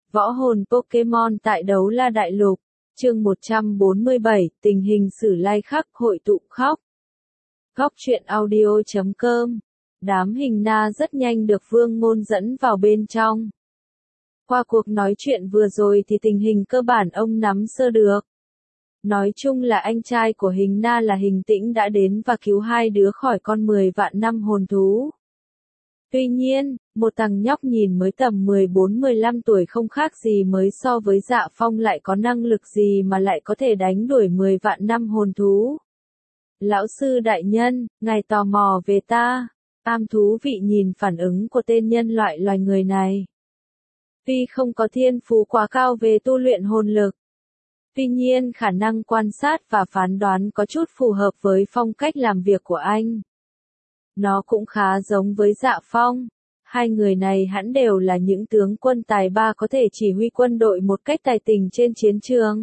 Võ hồn Pokemon tại Đấu La Đại Lục, chương 147, tình hình sử lai khắc hội tụ khóc. Góc truyện audio.com. Đám hình na rất nhanh được Vương Ngôn dẫn vào bên trong. Qua cuộc nói chuyện vừa rồi thì tình hình cơ bản ông nắm sơ được. Nói chung là anh trai của hình na là Hình Tĩnh đã đến và cứu hai đứa khỏi con 10 vạn năm hồn thú. Tuy nhiên, một thằng nhóc nhìn mới tầm 14-15 tuổi không khác gì mới so với Dạ Phong lại có năng lực gì mà lại có thể đánh đuổi 10 vạn năm hồn thú. Lão sư đại nhân, ngài tò mò về ta. Am thú vị nhìn phản ứng của tên nhân loại loài người này. Tuy không có thiên phú quá cao về tu luyện hồn lực. Tuy nhiên khả năng quan sát và phán đoán có chút phù hợp với phong cách làm việc của anh. Nó cũng khá giống với Dạ Phong. Hai người này hẳn đều là những tướng quân tài ba có thể chỉ huy quân đội một cách tài tình trên chiến trường.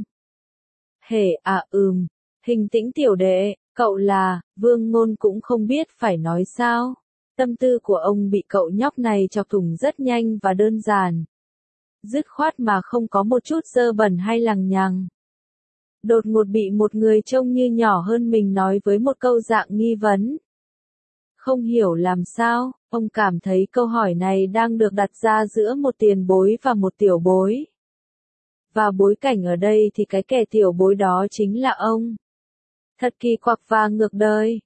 Hình Tĩnh tiểu đệ, cậu là, Vương Ngôn cũng không biết phải nói sao. Tâm tư của ông bị cậu nhóc này chọc thủng rất nhanh và đơn giản. Dứt khoát mà không có một chút dơ bẩn hay lằng nhằng. Đột ngột bị một người trông như nhỏ hơn mình nói với một câu dạng nghi vấn. Không hiểu làm sao, ông cảm thấy câu hỏi này đang được đặt ra giữa một tiền bối và một tiểu bối. Và bối cảnh ở đây thì cái kẻ tiểu bối đó chính là ông. Thật kỳ quặc và ngược đời.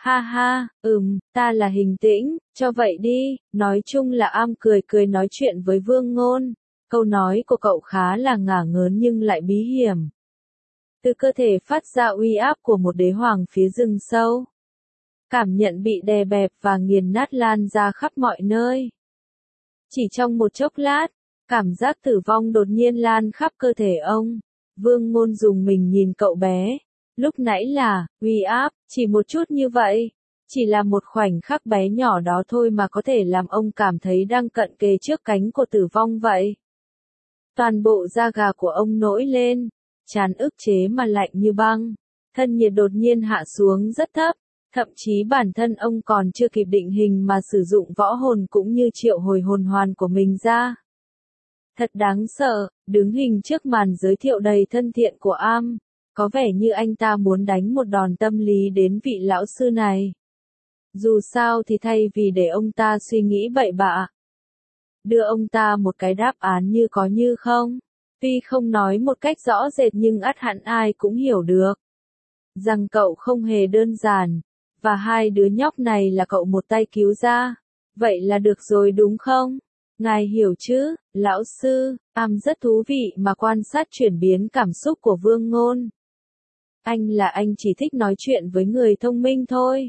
Ta là Hình Tĩnh, cho vậy đi, nói chung là Am cười nói chuyện với Vương Ngôn. Câu nói của cậu khá là ngả ngớn nhưng lại bí hiểm. Từ cơ thể phát ra uy áp của một đế hoàng phía rừng sâu. Cảm nhận bị đè bẹp và nghiền nát lan ra khắp mọi nơi. Chỉ trong một chốc lát, cảm giác tử vong đột nhiên lan khắp cơ thể ông. Vương Ngôn dùng mình nhìn cậu bé. Lúc nãy là, uy áp, chỉ một chút như vậy. Chỉ là một khoảnh khắc bé nhỏ đó thôi mà có thể làm ông cảm thấy đang cận kề trước cánh của tử vong vậy. Toàn bộ da gà của ông nổi lên, trán ức chế mà lạnh như băng. Thân nhiệt đột nhiên hạ xuống rất thấp. Thậm chí bản thân ông còn chưa kịp định hình mà sử dụng võ hồn cũng như triệu hồi hồn hoàn của mình ra. Thật đáng sợ, đứng hình trước màn giới thiệu đầy thân thiện của Am. Có vẻ như anh ta muốn đánh một đòn tâm lý đến vị lão sư này. Dù sao thì thay vì để ông ta suy nghĩ bậy bạ. Đưa ông ta một cái đáp án như có như không. Tuy không nói một cách rõ rệt nhưng ắt hẳn ai cũng hiểu được. Rằng cậu không hề đơn giản. Và hai đứa nhóc này là cậu một tay cứu ra. Vậy là được rồi đúng không? Ngài hiểu chứ, lão sư. Am rất thú vị mà quan sát chuyển biến cảm xúc của Vương Ngôn. Anh chỉ thích nói chuyện với người thông minh thôi.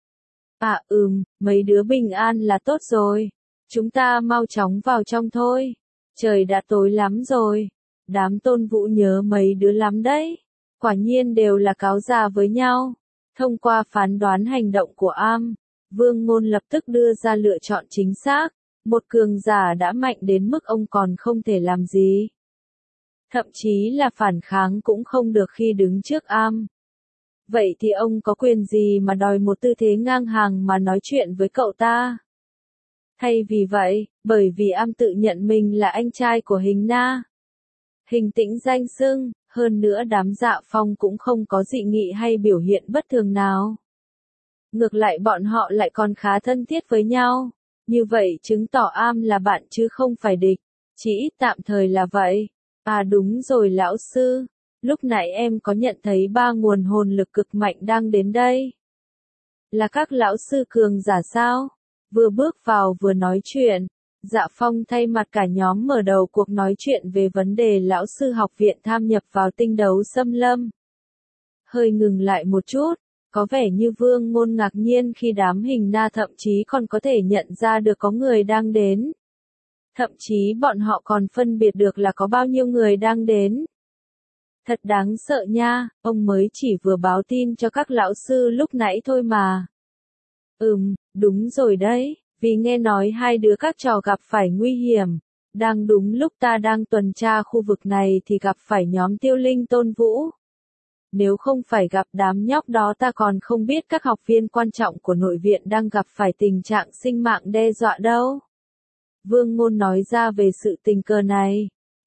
Mấy đứa bình an là tốt rồi. Chúng ta mau chóng vào trong thôi. Trời đã tối lắm rồi. Đám Tôn Vũ nhớ mấy đứa lắm đấy. Quả nhiên đều là cáo già với nhau. Thông qua phán đoán hành động của Am, Vương Ngôn lập tức đưa ra lựa chọn chính xác. Một cường giả đã mạnh đến mức ông còn không thể làm gì. Thậm chí là phản kháng cũng không được khi đứng trước Am. Vậy thì ông có quyền gì mà đòi một tư thế ngang hàng mà nói chuyện với cậu ta? Thay vì vậy, bởi vì Am tự nhận mình là anh trai của Hình Na. Hình Tĩnh danh xưng, hơn nữa đám Dạ Phong cũng không có dị nghị hay biểu hiện bất thường nào. Ngược lại bọn họ lại còn khá thân thiết với nhau. Như vậy chứng tỏ Am là bạn chứ không phải địch. Chỉ ít tạm thời là vậy. Đúng rồi lão sư. Lúc nãy em có nhận thấy 3 nguồn hồn lực cực mạnh đang đến đây. Là các lão sư cường giả sao? Vừa bước vào vừa nói chuyện. Dạ Phong thay mặt cả nhóm mở đầu cuộc nói chuyện về vấn đề lão sư học viện tham nhập vào tinh đấu xâm lâm. Hơi ngừng lại một chút, có vẻ như Vương Ngôn ngạc nhiên khi đám hình na thậm chí còn có thể nhận ra được có người đang đến. Thậm chí bọn họ còn phân biệt được là có bao nhiêu người đang đến. Thật đáng sợ nha, ông mới chỉ vừa báo tin cho các lão sư lúc nãy thôi mà. Đúng rồi đấy. Vì nghe nói hai đứa các trò gặp phải nguy hiểm, đang đúng lúc ta đang tuần tra khu vực này thì gặp phải nhóm Tiêu Linh Tôn Vũ. Nếu không phải gặp đám nhóc đó ta còn không biết các học viên quan trọng của nội viện đang gặp phải tình trạng sinh mạng đe dọa đâu. Vương Ngôn nói ra về sự tình cờ này.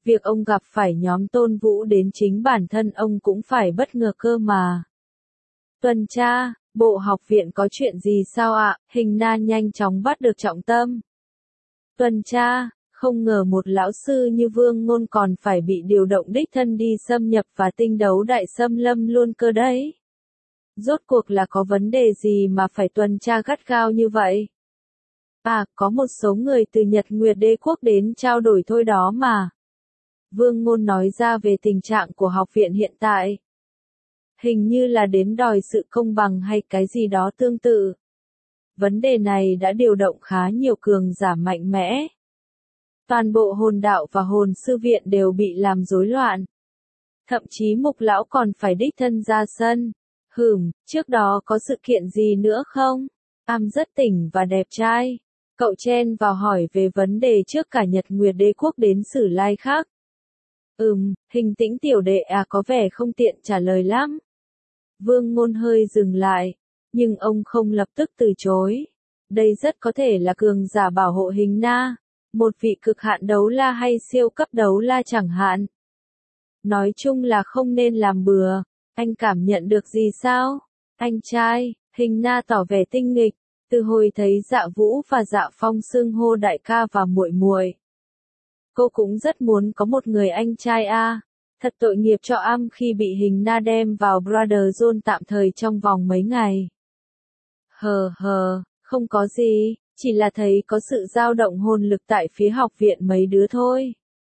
Việc ông gặp phải nhóm Tôn Vũ đến chính bản thân ông cũng phải bất ngờ cơ mà. Tuần tra, bộ học viện có chuyện gì sao ạ? Hình Na nhanh chóng bắt được trọng tâm. Tuần tra, không ngờ một lão sư như Vương Ngôn còn phải bị điều động đích thân đi xâm nhập và tinh đấu đại xâm lâm luôn cơ đấy. Rốt cuộc là có vấn đề gì mà phải tuần tra gắt gao như vậy? À, có một số người từ Nhật Nguyệt Đế Quốc đến trao đổi thôi đó mà. Vương Ngôn nói ra về tình trạng của học viện hiện tại. Hình như là đến đòi sự công bằng hay cái gì đó tương tự. Vấn đề này đã điều động khá nhiều cường giả mạnh mẽ. Toàn bộ hồn đạo và hồn sư viện đều bị làm rối loạn. Thậm chí Mục lão còn phải đích thân ra sân. Trước đó có sự kiện gì nữa không? Am rất tỉnh và đẹp trai. Cậu chen vào hỏi về vấn đề trước cả Nhật Nguyệt Đế Quốc đến Sử Lai khác. Hình Tĩnh tiểu đệ có vẻ không tiện trả lời lắm. Vương Ngôn hơi dừng lại, nhưng ông không lập tức từ chối. Đây rất có thể là cường giả bảo hộ Hình Na, một vị cực hạn đấu la hay siêu cấp đấu la chẳng hạn. Nói chung là không nên làm bừa. Anh cảm nhận được gì sao? Anh trai, Hình Na tỏ vẻ tinh nghịch, từ hồi thấy Dạ Vũ và Dạ Phong xưng hô đại ca và muội muội. Cô cũng rất muốn có một người anh trai a. Thật tội nghiệp cho Am khi bị Hình Na đem vào Brother Zone tạm thời trong vòng mấy ngày. Không có gì, chỉ là thấy có sự dao động hồn lực tại phía học viện mấy đứa thôi.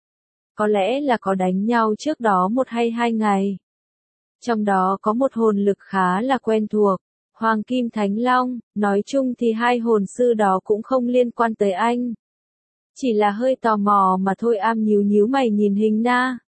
Có lẽ là có đánh nhau trước đó 1 hay 2 ngày. Trong đó có một hồn lực khá là quen thuộc, Hoàng Kim Thánh Long, nói chung thì 2 hồn sư đó cũng không liên quan tới anh. Chỉ là hơi tò mò mà thôi. Am nhíu nhíu mày nhìn Hình Na.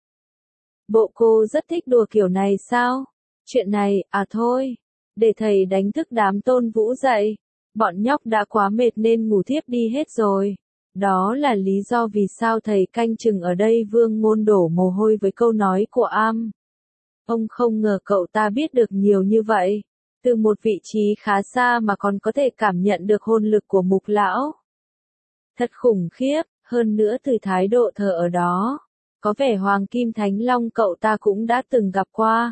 Bộ cô rất thích đùa kiểu này sao? Chuyện này, thôi, để thầy đánh thức đám Tôn Vũ dậy. Bọn nhóc đã quá mệt nên ngủ thiếp đi hết rồi. Đó là lý do vì sao thầy canh chừng ở đây. Vương Ngôn đổ mồ hôi với câu nói của Am. Ông không ngờ cậu ta biết được nhiều như vậy. Từ một vị trí khá xa mà còn có thể cảm nhận được hồn lực của Mục lão. Thật khủng khiếp, hơn nữa từ thái độ thờ ở đó. Có vẻ Hoàng Kim Thánh Long cậu ta cũng đã từng gặp qua.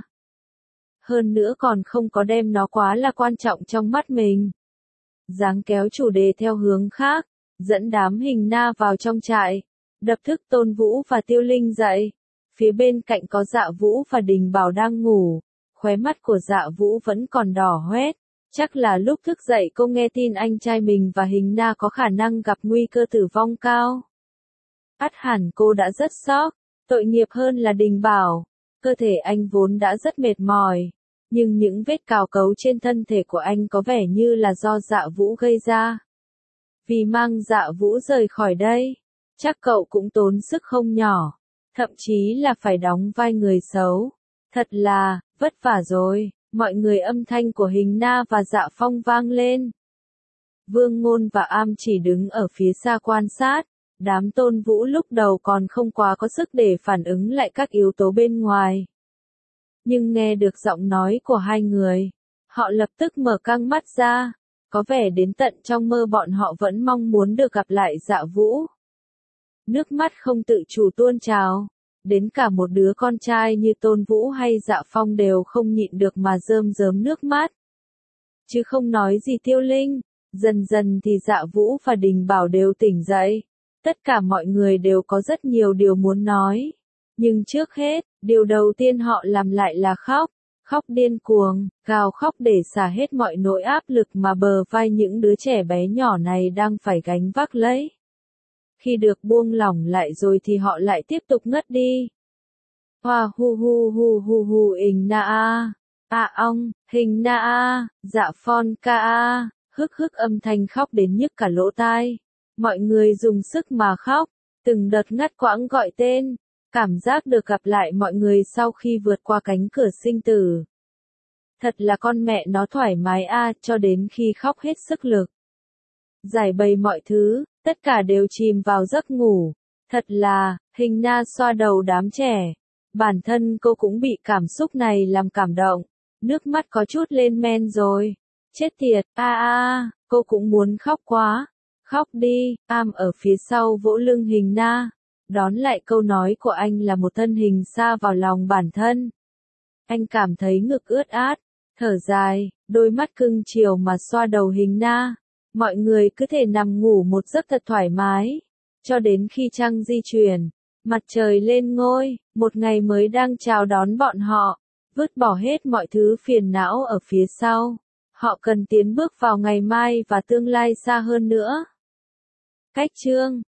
Hơn nữa còn không có đem nó quá là quan trọng trong mắt mình. Dáng kéo chủ đề theo hướng khác, dẫn đám Hình Na vào trong trại, đập thức Tôn Vũ và Tiêu Linh dậy. Phía bên cạnh có Dạ Vũ và Đình Bảo đang ngủ, khóe mắt của Dạ Vũ vẫn còn đỏ hoét. Chắc là lúc thức dậy cô nghe tin anh trai mình và Hình Na có khả năng gặp nguy cơ tử vong cao. Ắt hẳn cô đã rất sốc, tội nghiệp hơn là Đình Bảo. Cơ thể anh vốn đã rất mệt mỏi, nhưng những vết cào cấu trên thân thể của anh có vẻ như là do Dạ Vũ gây ra. Vì mang Dạ Vũ rời khỏi đây, chắc cậu cũng tốn sức không nhỏ, thậm chí là phải đóng vai người xấu. Thật là, vất vả rồi. Mọi người âm thanh của Hình Na và Dạ Phong vang lên. Vương Ngôn và Am chỉ đứng ở phía xa quan sát. Đám Tôn Vũ lúc đầu còn không quá có sức để phản ứng lại các yếu tố bên ngoài. Nhưng nghe được giọng nói của 2 người, họ lập tức mở căng mắt ra. Có vẻ đến tận trong mơ bọn họ vẫn mong muốn được gặp lại Dạ Vũ. Nước mắt không tự chủ tuôn trào. Đến cả một đứa con trai như Tôn Vũ hay Dạ Phong đều không nhịn được mà rơm rớm nước mắt. Chứ không nói gì Tiêu Linh. Dần dần thì Dạ Vũ và Đình Bảo đều tỉnh dậy. Tất cả mọi người đều có rất nhiều điều muốn nói. Nhưng trước hết, điều đầu tiên họ làm lại là khóc. Khóc điên cuồng, gào khóc để xả hết mọi nỗi áp lực mà bờ vai những đứa trẻ bé nhỏ này đang phải gánh vác lấy. Khi được buông lỏng lại rồi thì họ lại tiếp tục ngất đi. Hoa hu hu hu hu hu Hình Na ong, Hình Na Dạ Phong ca hức âm thanh khóc đến nhức cả lỗ tai. Mọi người dùng sức mà khóc, từng đợt ngắt quãng gọi tên, cảm giác được gặp lại mọi người sau khi vượt qua cánh cửa sinh tử. Thật là con mẹ nó thoải mái cho đến khi khóc hết sức lực. Giải bày mọi thứ, tất cả đều chìm vào giấc ngủ. Thật là, Hình Na xoa đầu đám trẻ. Bản thân cô cũng bị cảm xúc này làm cảm động. Nước mắt có chút lên men rồi. Chết tiệt, cô cũng muốn khóc quá. Khóc đi. Am ở phía sau vỗ lưng Hình Na. Đón lại câu nói của anh là một thân hình xa vào lòng bản thân. Anh cảm thấy ngực ướt át, thở dài, đôi mắt cưng chiều mà xoa đầu hình na. Mọi người cứ thể nằm ngủ một giấc thật thoải mái, cho đến khi trăng di chuyển, mặt trời lên ngôi, một ngày mới đang chào đón bọn họ, vứt bỏ hết mọi thứ phiền não ở phía sau. Họ cần tiến bước vào ngày mai và tương lai xa hơn nữa. Cách chương